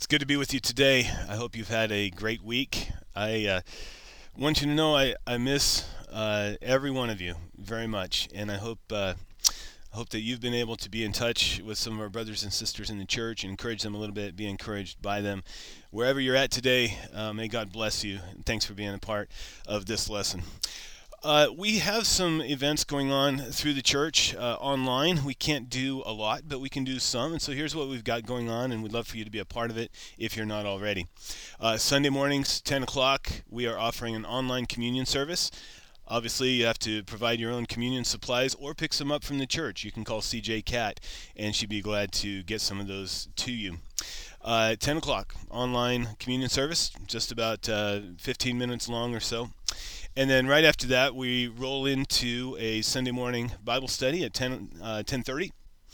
good to be with you today. I hope you've had a great week. I want you to know I miss every one of you very much, and I hope that you've been able to be in touch with some of our brothers and sisters in the church and encourage them a little bit, be encouraged by them. Wherever you're at today, may God bless you. And thanks for being a part of this lesson. We have some events going on through the church online. We can't do a lot, but we can do some. And so here's what we've got going on, and we'd love for you to be a part of it if you're not already. Sunday mornings, 10 o'clock, we are offering an online communion service. Obviously, you have to provide your own communion supplies or pick some up from the church. You can call CJ Cat, and she'd be glad to get some of those to you. 10 o'clock, online communion service, just about 15 minutes long or so. And then right after that, we roll into a Sunday morning Bible study at 10:30.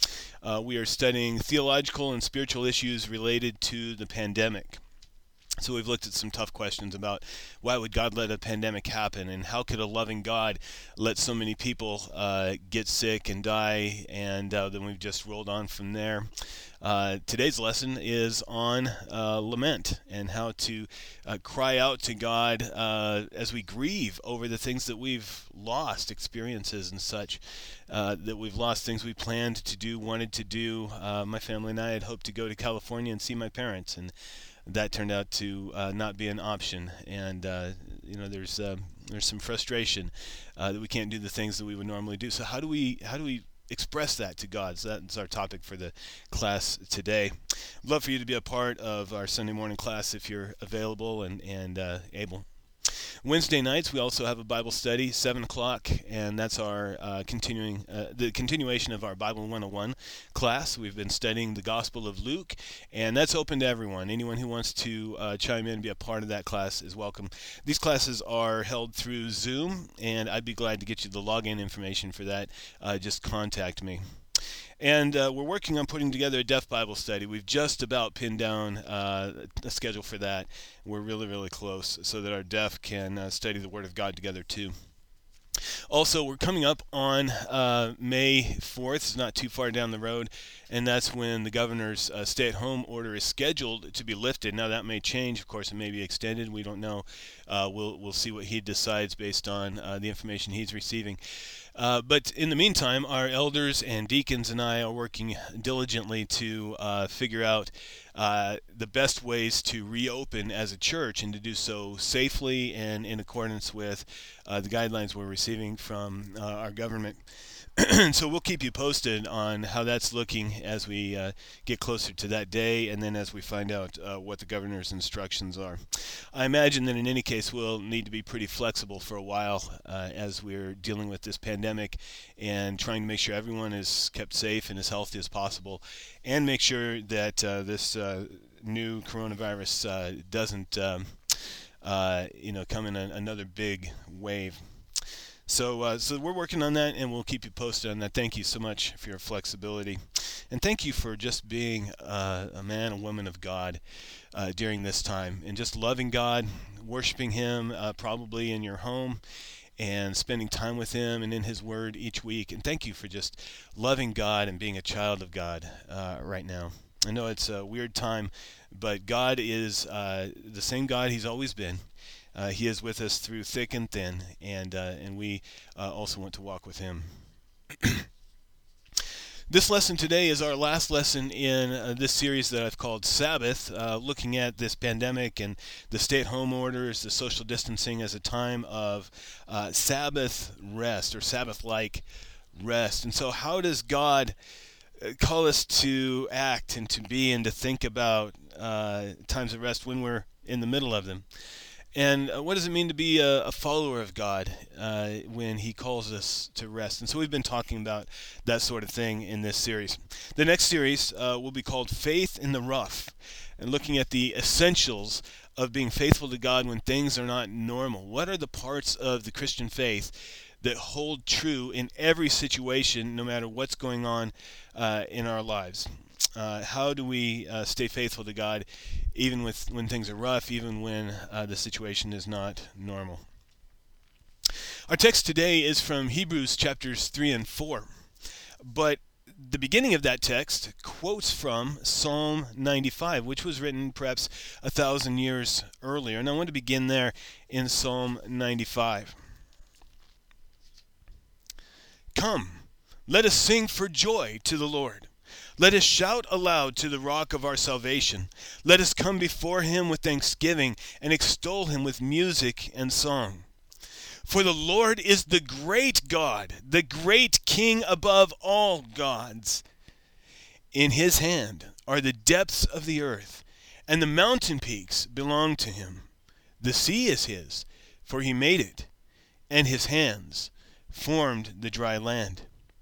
We are studying theological and spiritual issues related to the pandemic. So we've looked at some tough questions about why would God let a pandemic happen, and how could a loving God let so many people get sick and die, and then we've just rolled on from there. Today's lesson is on lament and how to cry out to God as we grieve over the things that we've lost, experiences and such, that we've lost, things we planned to do, wanted to do. My family and I had hoped to go to California and see my parents, and that turned out to not be an option, and there's some frustration that we can't do the things that we would normally do. So how do we express that to God? So that's our topic for the class today. I'd love for you to be a part of our Sunday morning class if you're available and able. Wednesday nights, we also have a Bible study, 7 o'clock, and that's our the continuation of our Bible 101 class. We've been studying the Gospel of Luke, and that's open to everyone. Anyone who wants to chime in and be a part of that class is welcome. These classes are held through Zoom, and I'd be glad to get you the login information for that. Just contact me. And we're working on putting together a Deaf Bible study. We've just about pinned down a schedule for that. We're really, really close so that our deaf can study the Word of God together too. Also, we're coming up on May 4th. It's not too far down the road, and that's when the governor's stay-at-home order is scheduled to be lifted. Now, that may change. Of course, it may be extended. We don't know. We'll see what he decides based on the information he's receiving. But in the meantime, our elders and deacons and I are working diligently to figure out the best ways to reopen as a church, and to do so safely and in accordance with the guidelines we're receiving from our government. So we'll keep you posted on how that's looking as we get closer to that day, and then as we find out what the governor's instructions are. I imagine that in any case we'll need to be pretty flexible for a while as we're dealing with this pandemic and trying to make sure everyone is kept safe and as healthy as possible, and make sure that this new coronavirus doesn't come in another big wave. So we're working on that, and we'll keep you posted on that. Thank you so much for your flexibility. And thank you for just being a man, a woman of God during this time, and just loving God, worshiping Him probably in your home, and spending time with Him and in His Word each week. And thank you for just loving God and being a child of God right now. I know it's a weird time, but God is the same God He's always been. He is with us through thick and thin, and we also want to walk with Him. This lesson today is our last lesson in this series that I've called Sabbath, looking at this pandemic and the stay-at-home orders, the social distancing as a time of Sabbath rest, or Sabbath-like rest. And so how does God call us to act and to be and to think about times of rest when we're in the middle of them? And what does it mean to be a follower of God when He calls us to rest? And so we've been talking about that sort of thing in this series. The next series will be called Faith in the Rough, and looking at the essentials of being faithful to God when things are not normal. What are the parts of the Christian faith that hold true in every situation, no matter what's going on in our lives? How do we stay faithful to God even when things are rough, even when the situation is not normal? Our text today is from Hebrews chapters 3 and 4. But the beginning of that text quotes from Psalm 95, which was written perhaps 1,000 years earlier. And I want to begin there in Psalm 95. Come, let us sing for joy to the Lord. Let us shout aloud to the rock of our salvation. Let us come before him with thanksgiving and extol him with music and song. For the Lord is the great God, the great King above all gods. In his hand are the depths of the earth, and the mountain peaks belong to him. The sea is his, for he made it, and his hands formed the dry land.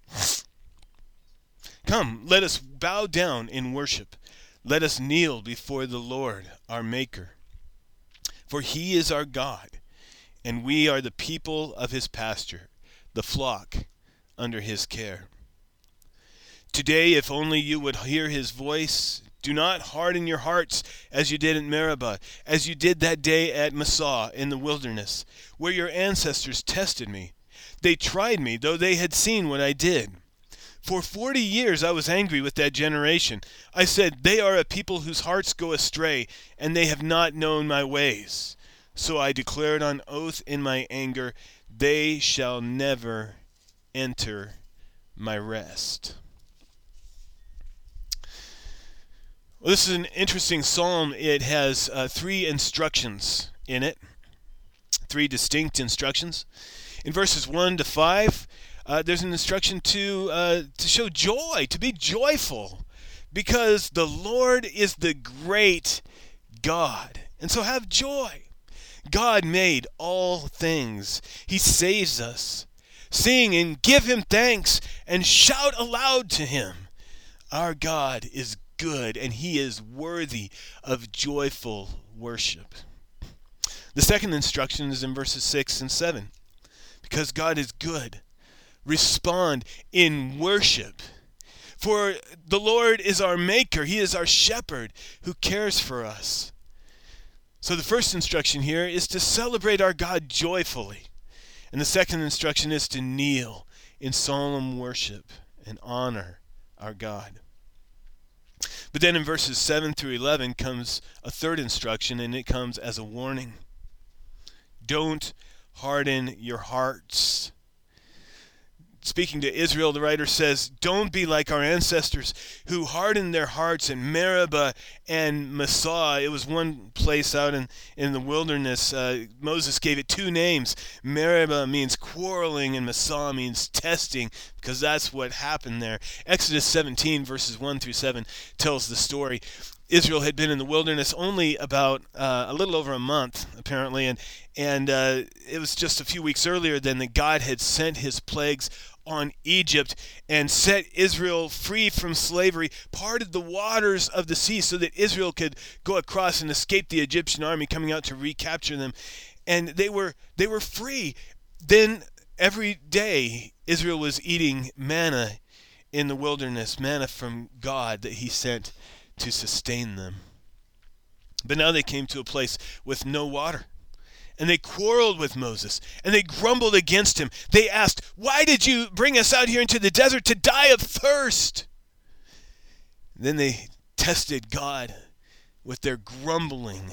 Come, let us bow down in worship. Let us kneel before the Lord, our Maker. For he is our God, and we are the people of his pasture, the flock under his care. Today, if only you would hear his voice, do not harden your hearts as you did at Meribah, as you did that day at Massah in the wilderness, where your ancestors tested me. They tried me, though they had seen what I did. For 40 years I was angry with that generation. I said, they are a people whose hearts go astray, and they have not known my ways. So I declared on oath in my anger, they shall never enter my rest. Well, this is an interesting psalm. It has 3 instructions in it, 3 distinct instructions. In verses 1 to 5, there's an instruction to show joy, to be joyful, because the Lord is the great God. And so have joy. God made all things. He saves us. Sing and give him thanks and shout aloud to him. Our God is good, and he is worthy of joyful worship. The second instruction is in verses 6 and 7. Because God is good, respond in worship. For the Lord is our Maker. He is our shepherd who cares for us. So the first instruction here is to celebrate our God joyfully. And the second instruction is to kneel in solemn worship and honor our God. But then in verses 7 through 11 comes a third instruction, and it comes as a warning. Don't harden your hearts. Speaking to Israel, the writer says, don't be like our ancestors who hardened their hearts in Meribah and Massah. It was one place out in the wilderness. Moses gave it 2 names. Meribah means quarreling, and Massah means testing, because that's what happened there. Exodus 17, verses 1 through 7, tells the story. Israel had been in the wilderness only about a little over a month, apparently, and it was just a few weeks earlier than that God had sent his plagues on Egypt and set Israel free from slavery, parted the waters of the sea so that Israel could go across and escape the Egyptian army coming out to recapture them. And they were free. Then every day Israel was eating manna in the wilderness, manna from God that he sent to sustain them. But now they came to a place with no water. And they quarreled with Moses, and they grumbled against him. They asked, why did you bring us out here into the desert to die of thirst? Then they tested God with their grumbling.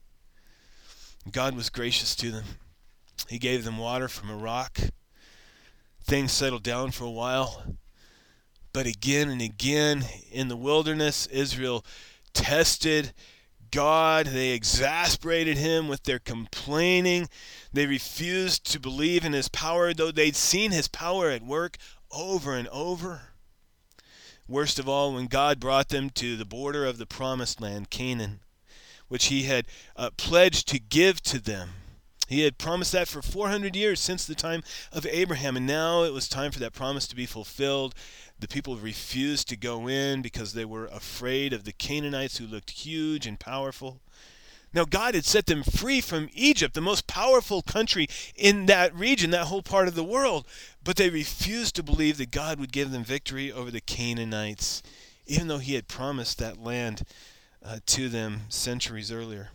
God was gracious to them. He gave them water from a rock. Things settled down for a while. But again and again in the wilderness, Israel tested God. They exasperated him with their complaining. They refused to believe in his power, though they'd seen his power at work over and over. Worst of all, when God brought them to the border of the promised land, Canaan, which he had pledged to give to them. He had promised that for 400 years since the time of Abraham, and now it was time for that promise to be fulfilled. The people refused to go in because they were afraid of the Canaanites, who looked huge and powerful. Now, God had set them free from Egypt, the most powerful country in that region, that whole part of the world. But they refused to believe that God would give them victory over the Canaanites, even though he had promised that land to them centuries earlier.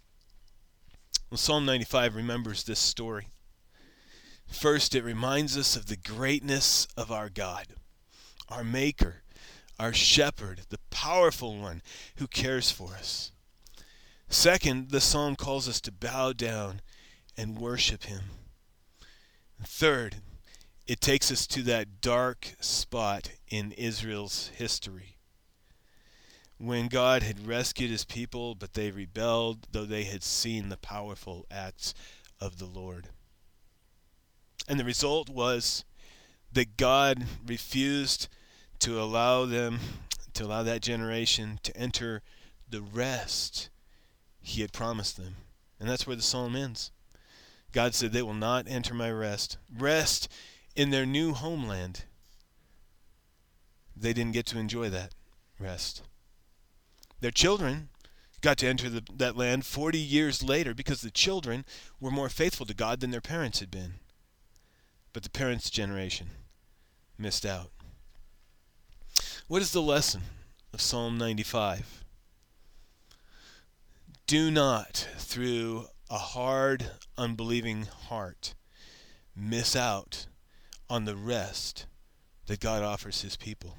Well, Psalm 95 remembers this story. First, it reminds us of the greatness of our God, our Maker, our shepherd, the powerful one who cares for us. Second, the psalm calls us to bow down and worship him. Third, it takes us to that dark spot in Israel's history, when God had rescued his people, but they rebelled, though they had seen the powerful acts of the Lord. And the result was that God refused to allow that generation to enter the rest he had promised them. And that's where the psalm ends. God said, they will not enter my rest. Rest in their new homeland. They didn't get to enjoy that rest. Their children got to enter that land 40 years later because the children were more faithful to God than their parents had been. But the parents' generation missed out. What is the lesson of Psalm 95? Do not, through a hard, unbelieving heart, miss out on the rest that God offers his people.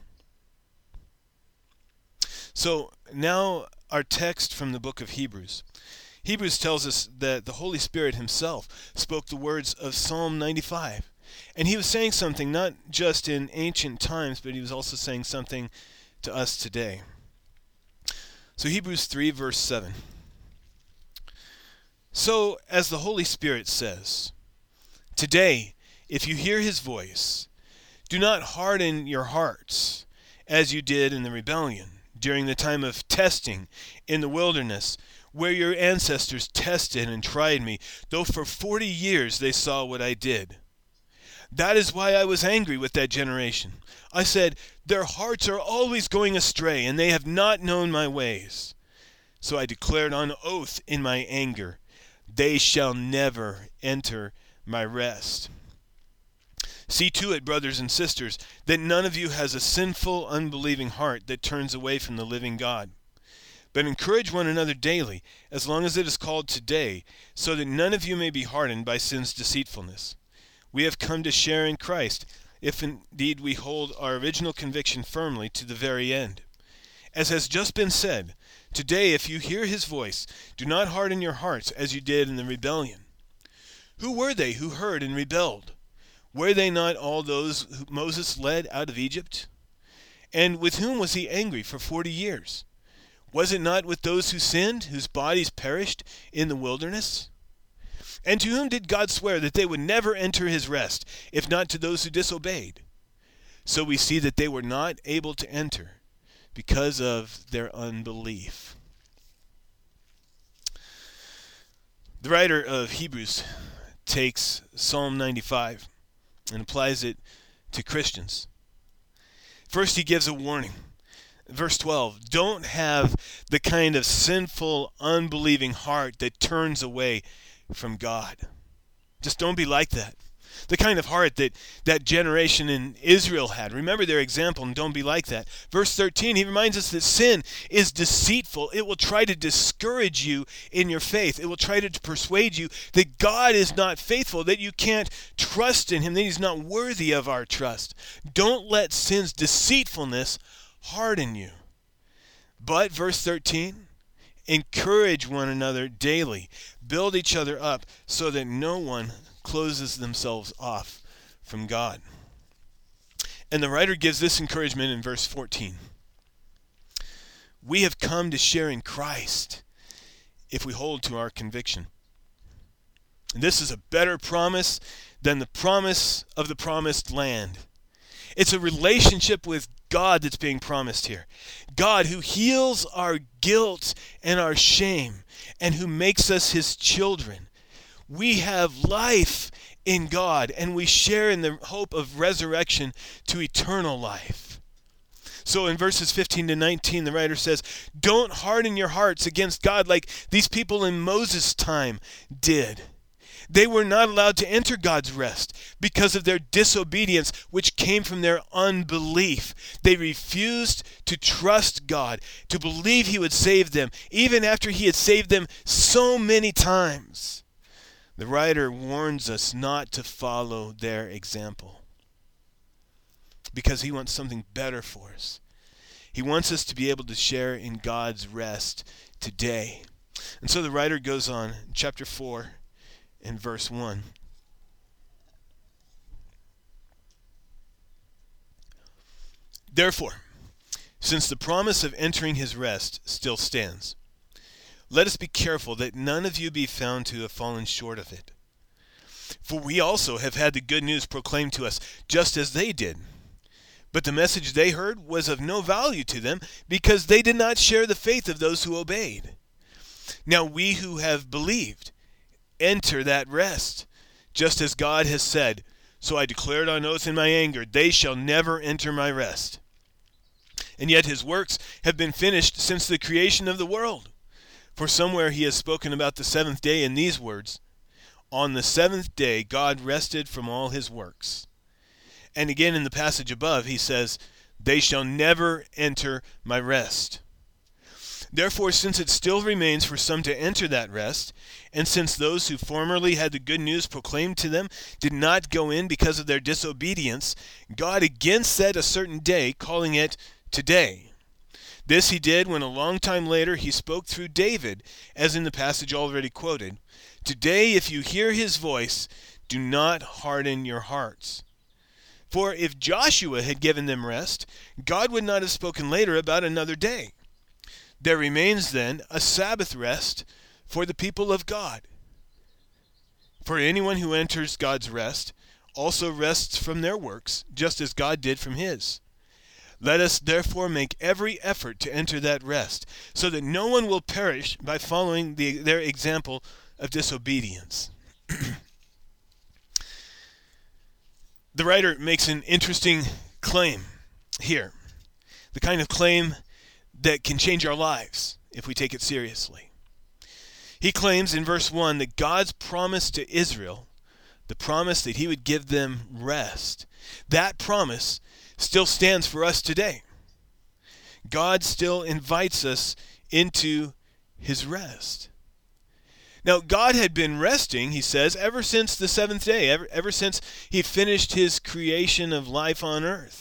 So now our text from the book of Hebrews. Hebrews tells us that the Holy Spirit himself spoke the words of Psalm 95. And he was saying something not just in ancient times, but he was also saying something to us today. So Hebrews 3 verse 7. So, as the Holy Spirit says, today, if you hear his voice, do not harden your hearts as you did in the rebellion during the time of testing in the wilderness, where your ancestors tested and tried me, though for 40 years they saw what I did. That is why I was angry with that generation. I said, their hearts are always going astray, and they have not known my ways. So I declared on oath in my anger, they shall never enter my rest. See to it, brothers and sisters, that none of you has a sinful, unbelieving heart that turns away from the living God. But encourage one another daily, as long as it is called today, so that none of you may be hardened by sin's deceitfulness. We have come to share in Christ, if indeed we hold our original conviction firmly to the very end. As has just been said, today if you hear his voice, do not harden your hearts as you did in the rebellion. Who were they who heard and rebelled? Were they not all those who Moses led out of Egypt? And with whom was he angry for 40 years? Was it not with those who sinned, whose bodies perished in the wilderness? And to whom did God swear that they would never enter his rest, if not to those who disobeyed? So we see that they were not able to enter because of their unbelief. The writer of Hebrews takes Psalm 95 and applies it to Christians. First, he gives a warning. Verse 12, don't have the kind of sinful, unbelieving heart that turns away from God. Just don't be like that. The kind of heart that that generation in Israel had. Remember their example and don't be like that. Verse 13, he reminds us that sin is deceitful. It will try to discourage you in your faith. It will try to persuade you that God is not faithful, that you can't trust in him, that he's not worthy of our trust. Don't let sin's deceitfulness harden you. But, verse 13, encourage one another daily. Build each other up so that no one closes themselves off from God. And the writer gives this encouragement in verse 14. We have come to share in Christ if we hold to our conviction. And this is a better promise than the promise of the promised land. It's a relationship with God that's being promised here. God who heals our guilt and our shame and who makes us his children. We have life in God and we share in the hope of resurrection to eternal life. So in verses 15 to 19, the writer says, don't harden your hearts against God like these people in Moses' time did. They were not allowed to enter God's rest because of their disobedience, which came from their unbelief. They refused to trust God, to believe he would save them, even after he had saved them so many times. The writer warns us not to follow their example because he wants something better for us. He wants us to be able to share in God's rest today. And so the writer goes on, chapter 4 and verse 1. Therefore, since the promise of entering his rest still stands, let us be careful that none of you be found to have fallen short of it. For we also have had the good news proclaimed to us, just as they did. But the message they heard was of no value to them, because they did not share the faith of those who obeyed. Now we who have believed enter that rest, just as God has said, so I declared on oath in my anger, they shall never enter my rest. And yet his works have been finished since the creation of the world. For somewhere he has spoken about the seventh day in these words, on the seventh day God rested from all his works. And again in the passage above he says, they shall never enter my rest. Therefore, since it still remains for some to enter that rest, and since those who formerly had the good news proclaimed to them did not go in because of their disobedience, God again set a certain day, calling it today. This he did when a long time later he spoke through David, as in the passage already quoted. Today, if you hear his voice, do not harden your hearts. For if Joshua had given them rest, God would not have spoken later about another day. There remains then a Sabbath rest for the people of God. For anyone who enters God's rest also rests from their works, just as God did from his. Let us therefore make every effort to enter that rest, so that no one will perish by following their example of disobedience. The writer makes an interesting claim here, the kind of claim that can change our lives if we take it seriously. He claims in verse 1 that God's promise to Israel, the promise that he would give them rest, that promise still stands for us today. God still invites us into his rest. Now, God had been resting, he says, ever since the seventh day, ever since he finished his creation of life on earth.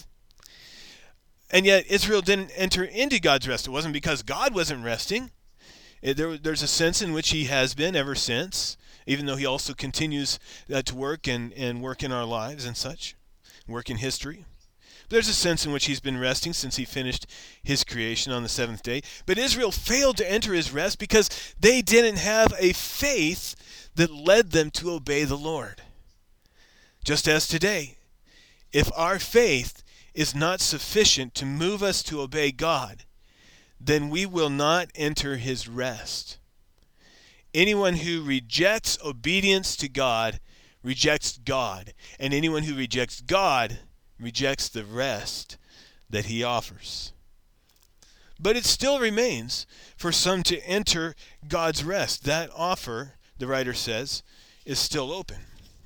And yet Israel didn't enter into God's rest. It wasn't because God wasn't resting. There's a sense in which he has been ever since, even though he also continues to work and work in our lives and such, work in history. There's a sense in which he's been resting since he finished his creation on the seventh day. But Israel failed to enter his rest because they didn't have a faith that led them to obey the Lord. Just as today, if our faith is not sufficient to move us to obey God, then we will not enter his rest. Anyone who rejects obedience to God rejects God, and anyone who rejects God rejects the rest that he offers. But it still remains for some to enter God's rest. That offer, the writer says, is still open.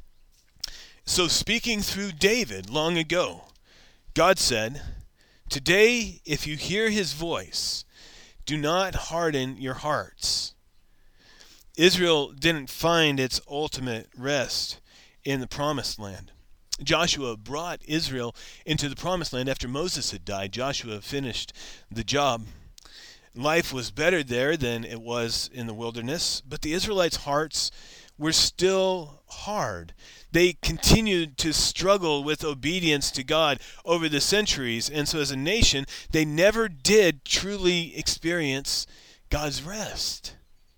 So speaking through David long ago, God said, today, if you hear his voice, do not harden your hearts. Israel didn't find its ultimate rest in the promised land. Joshua brought Israel into the promised land after Moses had died. Joshua finished the job. Life was better there than it was in the wilderness, but the Israelites' hearts were still hard. They continued to struggle with obedience to God over the centuries, and so as a nation, they never did truly experience God's rest.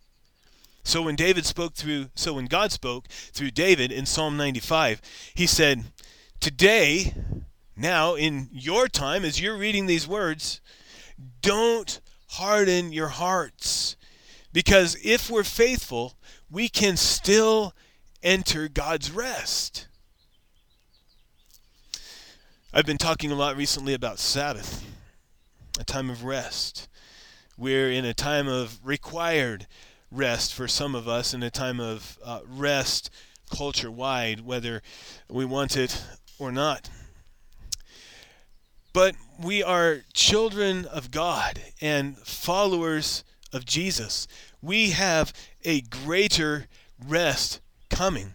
So when God spoke through David in Psalm 95, he said, today, now in your time, as you're reading these words, don't harden your hearts. Because if we're faithful, we can still enter God's rest. I've been talking a lot recently about Sabbath, a time of rest. We're in a time of required rest for some of us, and a time of rest culture-wide, whether we want it or not. But we are children of God and followers of Jesus. We have a greater rest coming.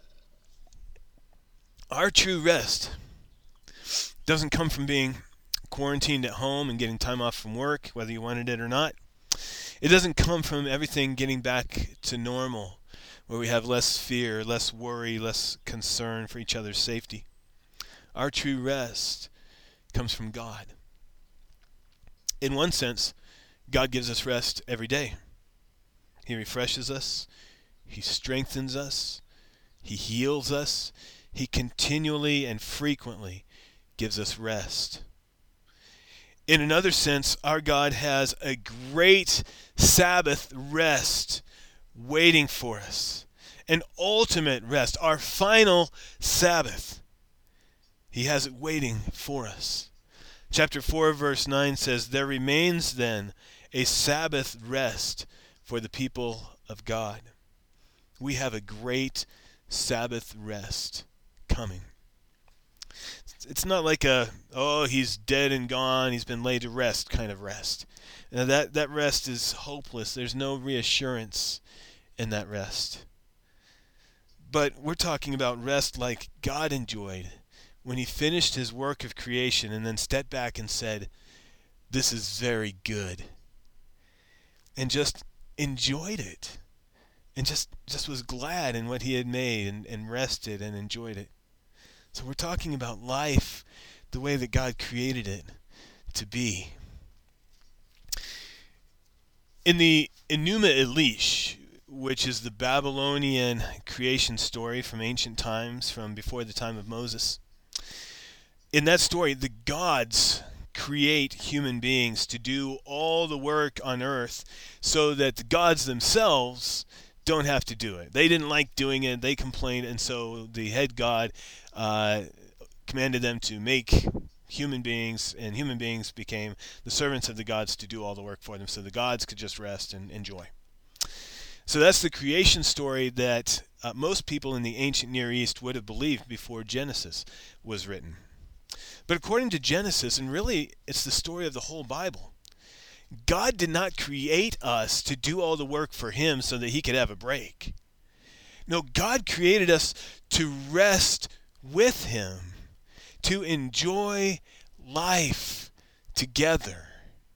Our true rest doesn't come from being quarantined at home and getting time off from work, whether you wanted it or not. It doesn't come from everything getting back to normal, where we have less fear, less worry, less concern for each other's safety. Our true rest comes from God. In one sense, God gives us rest every day. He refreshes us. He strengthens us. He heals us. He continually and frequently gives us rest. In another sense, our God has a great Sabbath rest waiting for us. An ultimate rest, our final Sabbath. He has it waiting for us. Chapter 4, verse 9 says, "There remains then a Sabbath rest for the people of God." We have a great Sabbath rest coming. It's not like he's dead and gone, he's been laid to rest kind of rest. Now that rest is hopeless. There's no reassurance in that rest. But we're talking about rest like God enjoyed when he finished his work of creation and then stepped back and said, "This is very good." And just enjoyed it. And just was glad in what he had made and rested and enjoyed it. So we're talking about life the way that God created it to be. In the Enuma Elish, which is the Babylonian creation story from ancient times, from before the time of Moses, in that story, the gods create human beings to do all the work on earth so that the gods themselves don't have to do it. They didn't like doing it. They complained, and so the head god commanded them to make human beings, and human beings became the servants of the gods to do all the work for them, so the gods could just rest and enjoy. So that's the creation story that most people in the ancient Near East would have believed before Genesis was written. But according to Genesis, and really it's the story of the whole Bible, God did not create us to do all the work for him so that he could have a break. No, God created us to rest with him, to enjoy life together.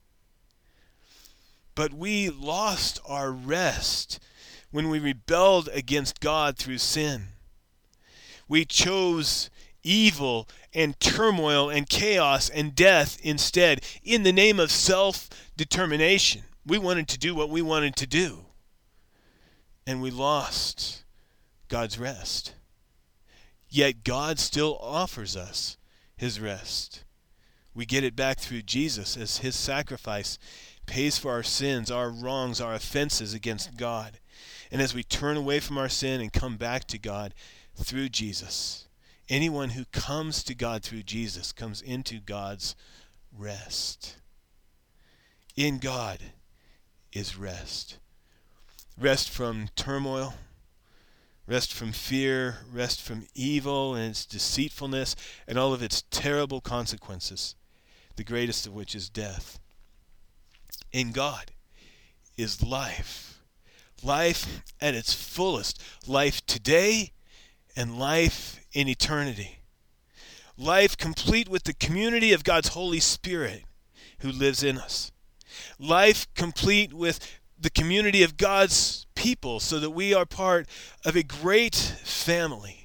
But we lost our rest when we rebelled against God through sin. We chose evil and turmoil and chaos and death instead in the name of self-determination. We wanted to do what we wanted to do. And we lost God's rest. Yet God still offers us his rest. We get it back through Jesus as his sacrifice pays for our sins, our wrongs, our offenses against God. And as we turn away from our sin and come back to God through Jesus, anyone who comes to God through Jesus comes into God's rest. In God is rest. Rest from turmoil, rest from fear, rest from evil and its deceitfulness and all of its terrible consequences, the greatest of which is death. In God is life. Life at its fullest. Life today and life in eternity. Life complete with the community of God's Holy Spirit who lives in us. Life complete with the community of God's people so that we are part of a great family.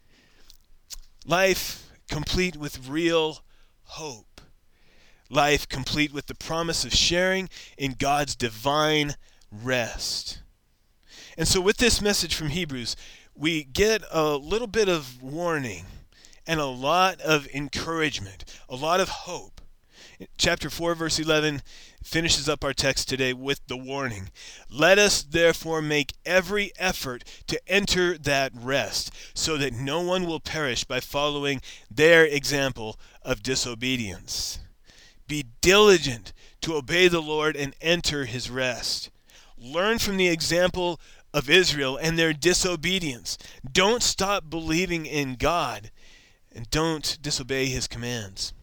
Life complete with real hope. Life complete with the promise of sharing in God's divine rest. And so with this message from Hebrews, we get a little bit of warning and a lot of encouragement, a lot of hope. Chapter 4, verse 11 finishes up our text today with the warning. "Let us therefore make every effort to enter that rest, so that no one will perish by following their example of disobedience. Be diligent to obey the Lord and enter his rest. Learn from the example of Israel and their disobedience. Don't stop believing in God, and don't disobey his commands."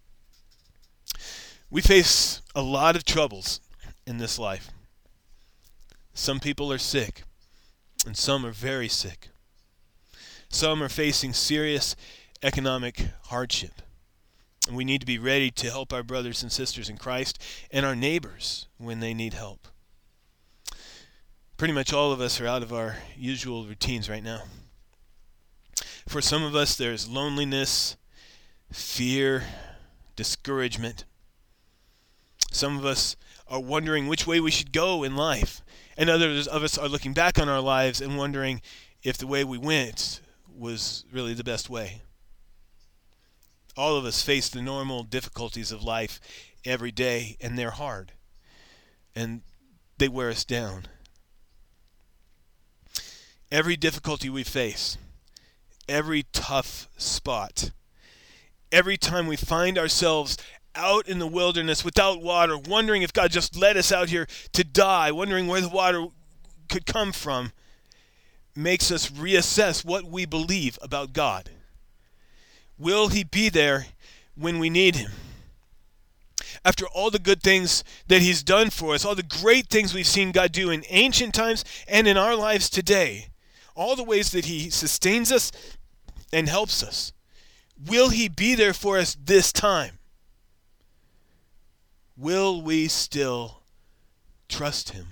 We face a lot of troubles in this life. Some people are sick, and some are very sick. Some are facing serious economic hardship. And we need to be ready to help our brothers and sisters in Christ and our neighbors when they need help. Pretty much all of us are out of our usual routines right now. For some of us, there's loneliness, fear, discouragement. Some of us are wondering which way we should go in life. And others of us are looking back on our lives and wondering if the way we went was really the best way. All of us face the normal difficulties of life every day, and they're hard. And they wear us down. Every difficulty we face, every tough spot, every time we find ourselves out in the wilderness without water, wondering if God just led us out here to die, wondering where the water could come from, makes us reassess what we believe about God. Will He be there when we need Him? After all the good things that He's done for us, all the great things we've seen God do in ancient times and in our lives today, all the ways that He sustains us and helps us, will He be there for us this time? Will we still trust Him?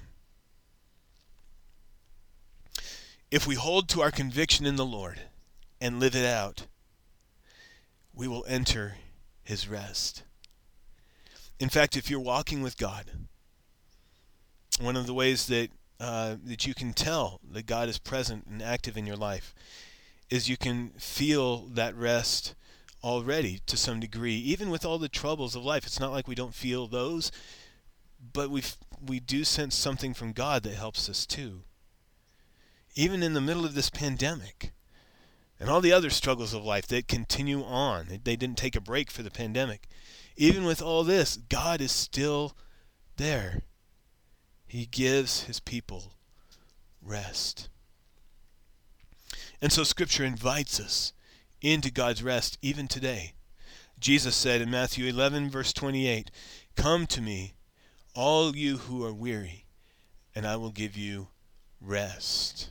If we hold to our conviction in the Lord and live it out, we will enter His rest. In fact, if you're walking with God, one of the ways that you can tell that God is present and active in your life is you can feel that rest already to some degree, even with all the troubles of life. It's not like we don't feel those, but we do sense something from God that helps us too. Even in the middle of this pandemic and all the other struggles of life that continue on. They didn't take a break for the pandemic. Even with all this, God is still there. He gives His people rest. And so Scripture invites us into God's rest even today. Jesus said in Matthew 11, verse 28, "Come to me, all you who are weary, and I will give you rest."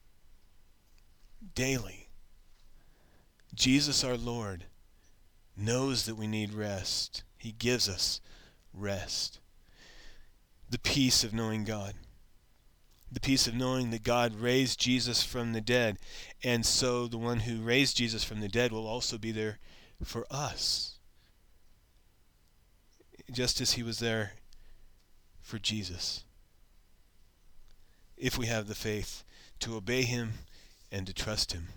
Daily, Jesus our Lord knows that we need rest. He gives us rest. The peace of knowing God. The peace of knowing that God raised Jesus from the dead, and so the one who raised Jesus from the dead will also be there for us, just as He was there for Jesus, if we have the faith to obey Him and to trust Him.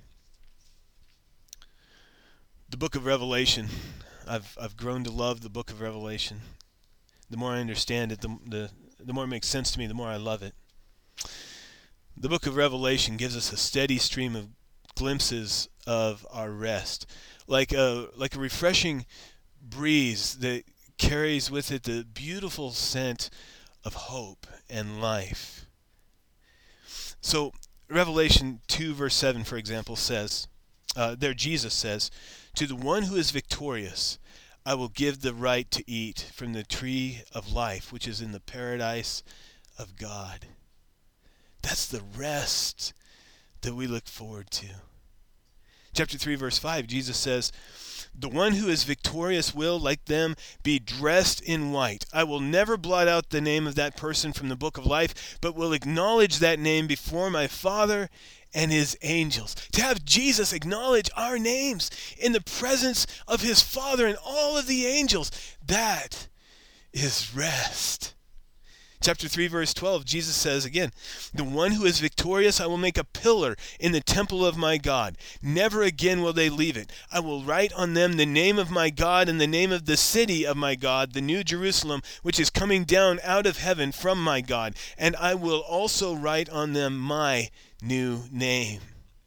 The book of Revelation, I've grown to love the book of Revelation. The more I understand it, the more it makes sense to me, the more I love it. The book of Revelation gives us a steady stream of glimpses of our rest, like a refreshing breeze that carries with it the beautiful scent of hope and life. So Revelation 2 verse 7, for example, says, there Jesus says, "To the one who is victorious, I will give the right to eat from the tree of life, which is in the paradise of God." That's the rest that we look forward to. Chapter 3, verse 5, Jesus says, "The one who is victorious will, like them, be dressed in white. I will never blot out the name of that person from the book of life, but will acknowledge that name before my Father and His angels." To have Jesus acknowledge our names in the presence of His Father and all of the angels, that is rest. Chapter 3, verse 12, Jesus says again, "The one who is victorious, I will make a pillar in the temple of my God. Never again will they leave it. I will write on them the name of my God and the name of the city of my God, the new Jerusalem, which is coming down out of heaven from my God. And I will also write on them my new name."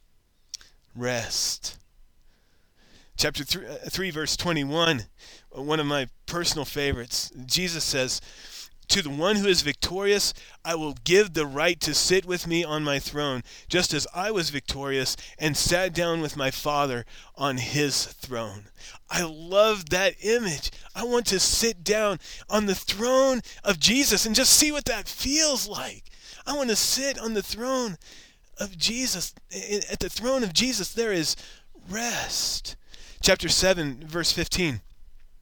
Rest. Chapter 3, verse 21, one of my personal favorites. Jesus says, "To the one who is victorious, I will give the right to sit with me on my throne, just as I was victorious and sat down with my Father on His throne." I love that image. I want to sit down on the throne of Jesus and just see what that feels like. I want to sit on the throne of Jesus. At the throne of Jesus, there is rest. Chapter 7, verse 15.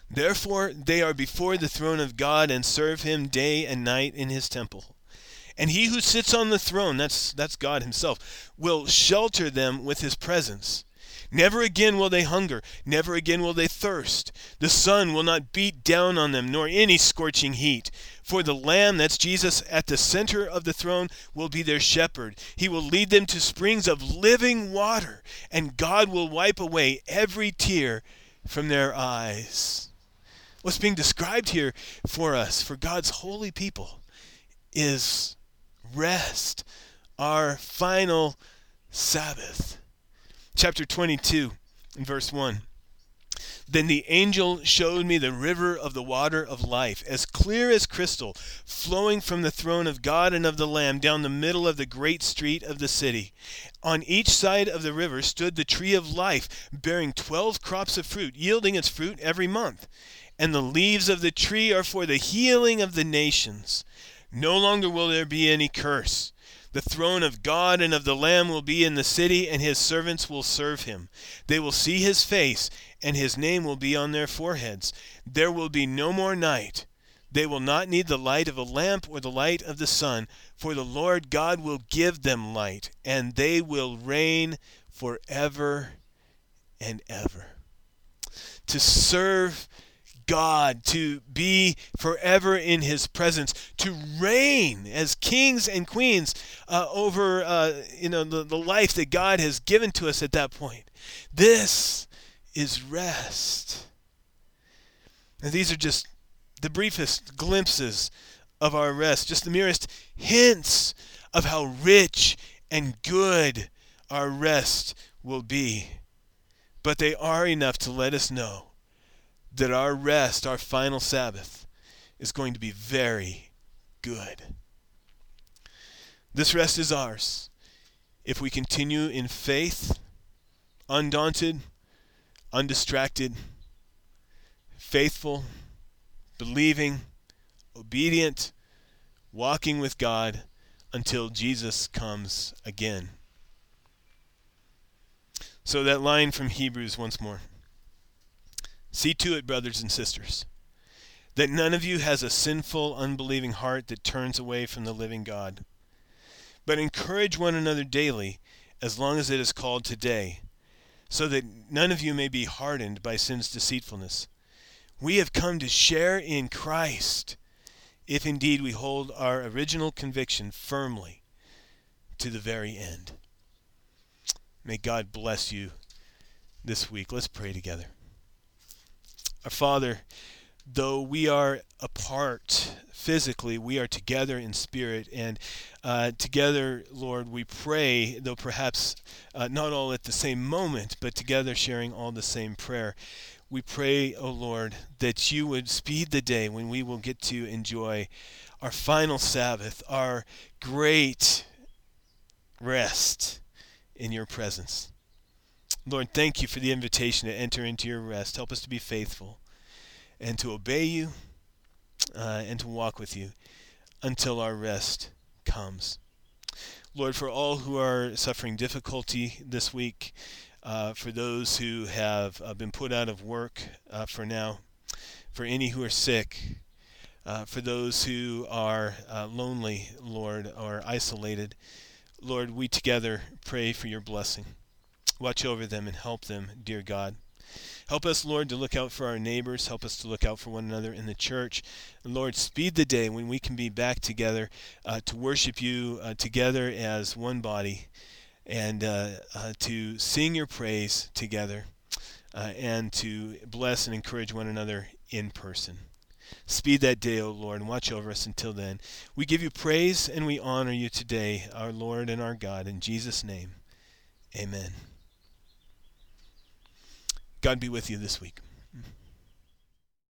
Therefore they are before the throne of God and serve him day and night in his temple. And he who sits on the throne, that's God himself, will shelter them with his presence. Never again will they hunger, never again will they thirst. The sun will not beat down on them, nor any scorching heat. For the Lamb, that's Jesus, at the center of the throne will be their shepherd. He will lead them to springs of living water, and God will wipe away every tear from their eyes. What's being described here for us, for God's holy people, is rest, our final Sabbath. Chapter 22, in verse 1. Then the angel showed me the river of the water of life, as clear as crystal, flowing from the throne of God and of the Lamb down the middle of the great street of the city. On each side of the river stood the tree of life, bearing 12 crops of fruit, yielding its fruit every month. And the leaves of the tree are for the healing of the nations. No longer will there be any curse. The throne of God and of the Lamb will be in the city, and his servants will serve him. They will see his face, and his name will be on their foreheads. There will be no more night. They will not need the light of a lamp or the light of the sun, for the Lord God will give them light, and they will reign forever and ever. To serve God, to be forever in his presence, to reign as kings and queens over the life that God has given to us at that point. This is rest. And these are just the briefest glimpses of our rest, just the merest hints of how rich and good our rest will be. But they are enough to let us know that our rest, our final Sabbath, is going to be very good. This rest is ours if we continue in faith, undaunted, undistracted, faithful, believing, obedient, walking with God until Jesus comes again. So that line from Hebrews once more. See to it, brothers and sisters, that none of you has a sinful, unbelieving heart that turns away from the living God. But encourage one another daily, as long as it is called today, so that none of you may be hardened by sin's deceitfulness. We have come to share in Christ, if indeed we hold our original conviction firmly to the very end. May God bless you this week. Let's pray together. Our Father, though we are apart physically, we are together in spirit, and together, Lord, we pray, though perhaps not all at the same moment, but together sharing all the same prayer. We pray, O Lord, that you would speed the day when we will get to enjoy our final Sabbath, our great rest in your presence. Lord, thank you for the invitation to enter into your rest. Help us to be faithful and to obey you and to walk with you until our rest comes. Lord, for all who are suffering difficulty this week, for those who have been put out of work for now, for any who are sick, for those who are lonely, Lord, or isolated, Lord, we together pray for your blessing. Watch over them and help them, dear God. Help us, Lord, to look out for our neighbors. Help us to look out for one another in the church. And Lord, speed the day when we can be back together to worship you together as one body and to sing your praise together and to bless and encourage one another in person. Speed that day, O Lord, and watch over us until then. We give you praise and we honor you today, our Lord and our God. In Jesus' name, amen. God be with you this week.